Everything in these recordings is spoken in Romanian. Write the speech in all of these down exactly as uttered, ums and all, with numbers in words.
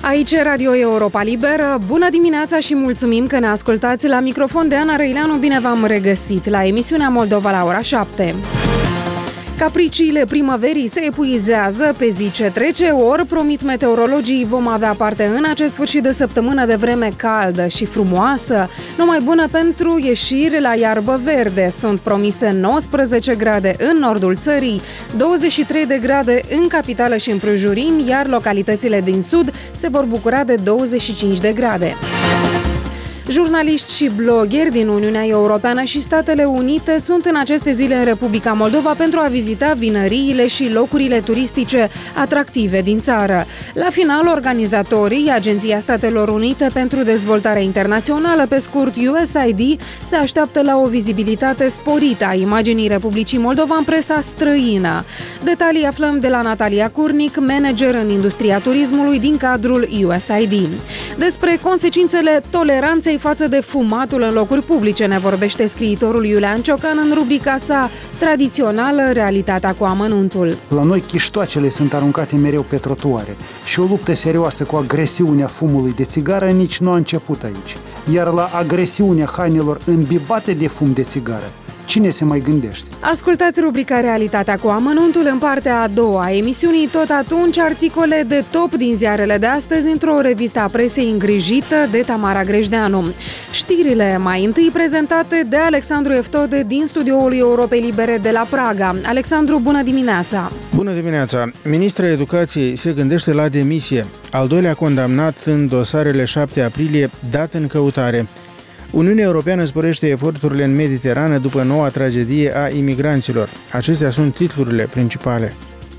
Aici Radio Europa Liberă. Bună dimineața și mulțumim că ne ascultați. La microfon de Ana Răileanu, bine v-am regăsit la emisiunea Moldova la ora șapte. Capriciile primăverii se epuizează pe zi ce trece, ori promit meteorologii vom avea parte în acest sfârșit de săptămână de vreme caldă și frumoasă, numai bună pentru ieșiri la iarbă verde. Sunt promise nouăsprezece grade în nordul țării, douăzeci și trei de grade în capitală și împrejurimi, iar localitățile din sud se vor bucura de douăzeci și cinci de grade. Jurnaliști și bloggeri din Uniunea Europeană și Statele Unite sunt în aceste zile în Republica Moldova pentru a vizita vinăriile și locurile turistice atractive din țară. La final, organizatorii, Agenția Statelor Unite pentru Dezvoltare Internațională, pe scurt U S A I D, se așteaptă la o vizibilitate sporită a imaginii Republicii Moldova în presa străină. Detalii aflăm de la Natalia Curnic, manager în industria turismului din cadrul U S A I D. Despre consecințele toleranței față de fumatul în locuri publice ne vorbește scriitorul Iulian Ciocan în rubrica sa tradițională Realitatea cu amănuntul. La noi chiștoacele sunt aruncate mereu pe trotuare și o luptă serioasă cu agresiunea fumului de țigară nici nu a început aici. Iar la agresiunea hainelor îmbibate de fum de țigară, cine se mai gândește? Ascultați rubrica Realitatea cu amănuntul în partea a doua a emisiunii. Tot atunci, articole de top din ziarele de astăzi într-o revistă a presei îngrijită de Tamara Grejdeanu. Știrile mai întâi prezentate de Alexandru Eftode din studioul Europei Libere de la Praga. Alexandru, bună dimineața! Bună dimineața! Ministra Educației se gândește la demisie. Al doilea condamnat în dosarele șapte aprilie, dat în căutare. Uniunea Europeană sporește eforturile în Mediterană după noua tragedie a imigranților. Acestea sunt titlurile principale.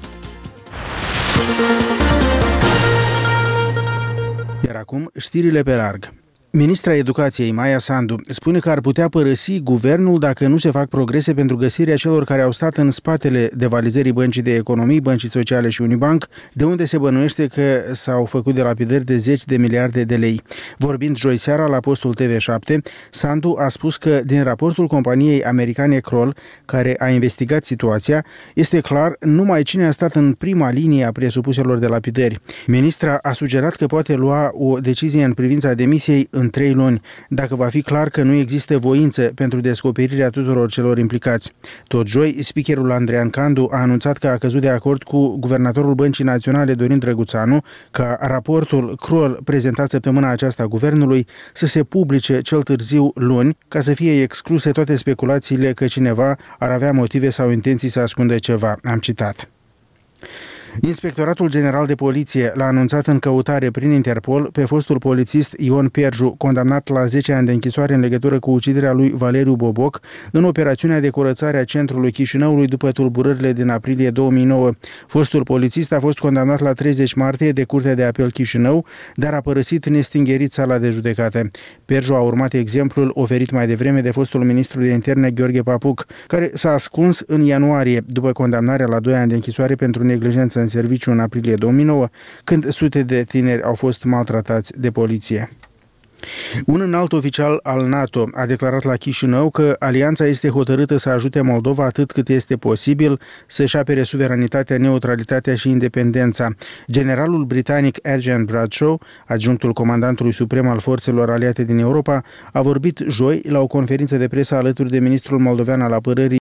Iar acum, știrile pe larg. Ministra Educației, Maia Sandu, spune că ar putea părăsi guvernul dacă nu se fac progrese pentru găsirea celor care au stat în spatele devalizării Băncii de Economii, Băncii Sociale și Unibank, de unde se bănuiește că s-au făcut delapidări de zeci de miliarde de lei. Vorbind joi seara la postul T V șapte, Sandu a spus că din raportul companiei americane Kroll, care a investigat situația, este clar numai cine a stat în prima linie a presupuselor delapidări. Ministra a sugerat că poate lua o decizie în privința demisiei în trei luni, dacă va fi clar că nu există voință pentru descoperirea tuturor celor implicați. Tot joi, speakerul Andrean Candu a anunțat că a căzut de acord cu guvernatorul Băncii Naționale Dorin Drăguțanu ca raportul Kroll prezentat săptămâna aceasta guvernului să se publice cel târziu luni, ca să fie excluse toate speculațiile că cineva ar avea motive sau intenții să ascundă ceva. Am citat. Inspectoratul General de Poliție l-a anunțat în căutare prin Interpol pe fostul polițist Ion Perju, condamnat la zece ani de închisoare în legătură cu uciderea lui Valeriu Boboc în operațiunea de curățare a centrului Chișinăului după tulburările din aprilie două mii nouă. Fostul polițist a fost condamnat la treizeci martie de Curtea de Apel Chișinău, dar a părăsit nestingerit sala de judecată. Perju a urmat exemplul oferit mai devreme de fostul ministru de interne Gheorghe Papuc, care s-a ascuns în ianuarie după condamnarea la doi ani de închisoare pentru neglijență în serviciu în aprilie două mii nouă, când sute de tineri au fost maltratați de poliție. Un înalt oficial al NATO a declarat la Chișinău că alianța este hotărâtă să ajute Moldova atât cât este posibil să-și apere suveranitatea, neutralitatea și independența. Generalul britanic Adrian Bradshaw, adjunctul comandantului suprem al forțelor aliate din Europa, a vorbit joi la o conferință de presă alături de ministrul moldovean al apărării